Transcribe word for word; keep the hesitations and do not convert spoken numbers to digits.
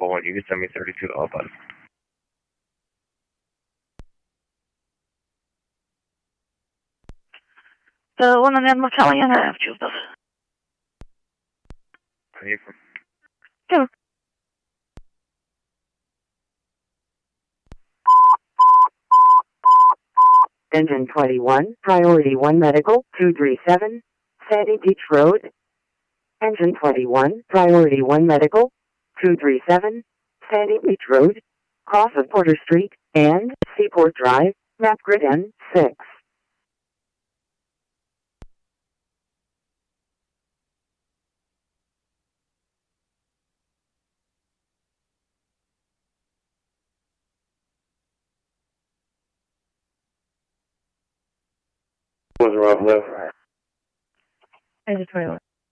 want, you can send me thirty-two dollars, bud. The one on the motel jag har haft just. Are you from? Yeah. Engine twenty-one, Priority one Medical, two three seven, Sandy Beach Road. Engine twenty-one, Priority one Medical, two three seven, Sandy Beach Road, cross of Porter Street, and Seaport Drive, map grid N six. Was wrong, left. Engine twenty-one.